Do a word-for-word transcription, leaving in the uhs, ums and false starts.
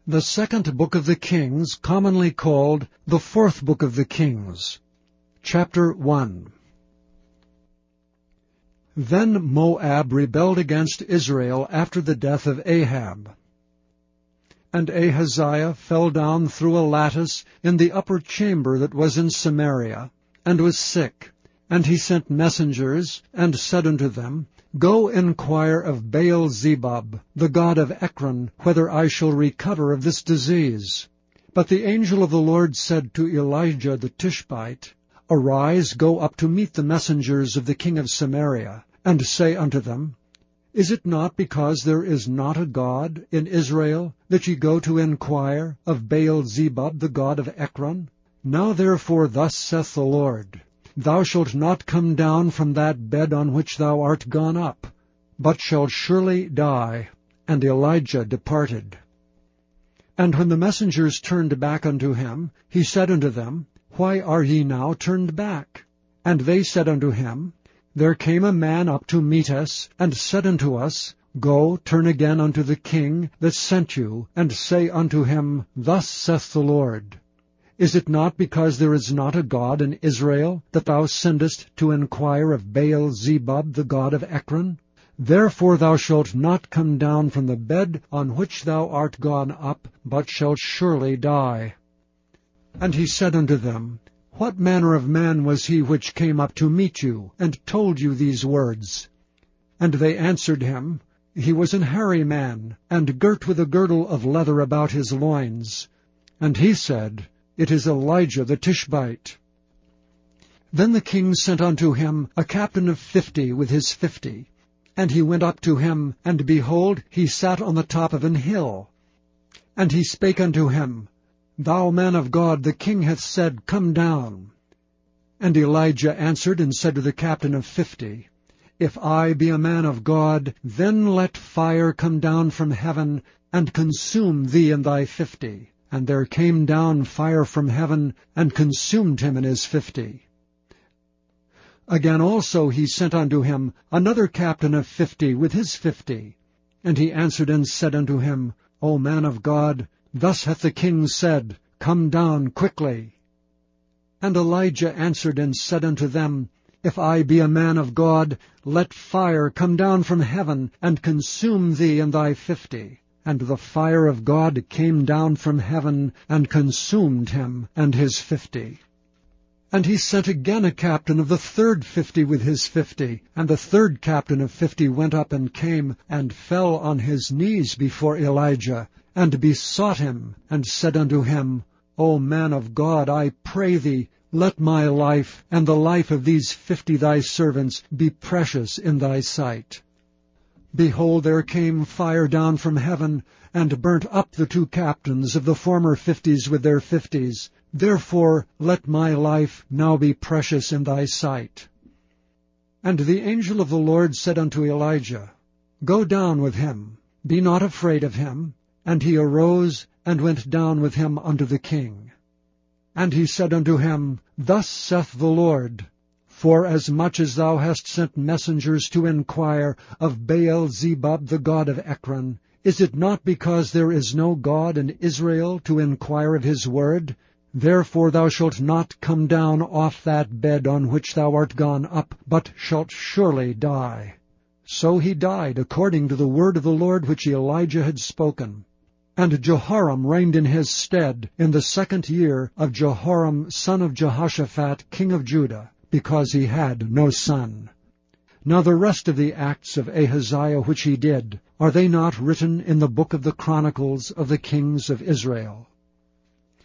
The second book of the Kings, commonly called the fourth book of the Kings. Chapter one. Then Moab rebelled against Israel after the death of Ahab. And Ahaziah fell down through a lattice in the upper chamber that was in Samaria, and was sick. And he sent messengers, and said unto them, Go inquire of Baal-zebub, the god of Ekron, whether I shall recover of this disease. But the angel of the Lord said to Elijah the Tishbite, Arise, go up to meet the messengers of the king of Samaria, and say unto them, Is it not because there is not a God in Israel, that ye go to inquire of Baal-zebub, the god of Ekron? Now therefore thus saith the Lord, Thou shalt not come down from that bed on which thou art gone up, but shalt surely die. And Elijah departed. And when the messengers turned back unto him, he said unto them, Why are ye now turned back? And they said unto him, There came a man up to meet us, and said unto us, Go, turn again unto the king that sent you, and say unto him, Thus saith the Lord, Is it not because there is not a God in Israel, that thou sendest to inquire of Baal-zebub, the god of Ekron? Therefore thou shalt not come down from the bed on which thou art gone up, but shalt surely die. And he said unto them, What manner of man was he which came up to meet you, and told you these words? And they answered him, He was an hairy man, and girt with a girdle of leather about his loins. And he said, It is Elijah the Tishbite. Then the king sent unto him a captain of fifty with his fifty. And he went up to him, and behold, he sat on the top of an hill. And he spake unto him, Thou man of God, the king hath said, Come down. And Elijah answered and said to the captain of fifty, If I be a man of God, then let fire come down from heaven, and consume thee and thy fifty. And there came down fire from heaven, and consumed him and his fifty. Again also he sent unto him another captain of fifty with his fifty. And he answered and said unto him, O man of God, thus hath the king said, Come down quickly. And Elijah answered and said unto them, If I be a man of God, let fire come down from heaven, and consume thee and thy fifty. And the fire of God came down from heaven, and consumed him and his fifty. And he sent again a captain of the third fifty with his fifty. And the third captain of fifty went up and came, and fell on his knees before Elijah, and besought him, and said unto him, O man of God, I pray thee, let my life, and the life of these fifty thy servants, be precious in thy sight. Behold, there came fire down from heaven, and burnt up the two captains of the former fifties with their fifties. Therefore let my life now be precious in thy sight. And the angel of the Lord said unto Elijah, Go down with him, be not afraid of him. And he arose, and went down with him unto the king. And he said unto him, Thus saith the Lord, Forasmuch as thou hast sent messengers to inquire of Baal-zebub, the god of Ekron, is it not because there is no God in Israel to inquire of his word? Therefore thou shalt not come down off that bed on which thou art gone up, but shalt surely die. So he died according to the word of the Lord which Elijah had spoken. And Jehoram reigned in his stead in the second year of Jehoram son of Jehoshaphat king of Judah, because he had no son. Now the rest of the acts of Ahaziah which he did, are they not written in the book of the Chronicles of the kings of Israel?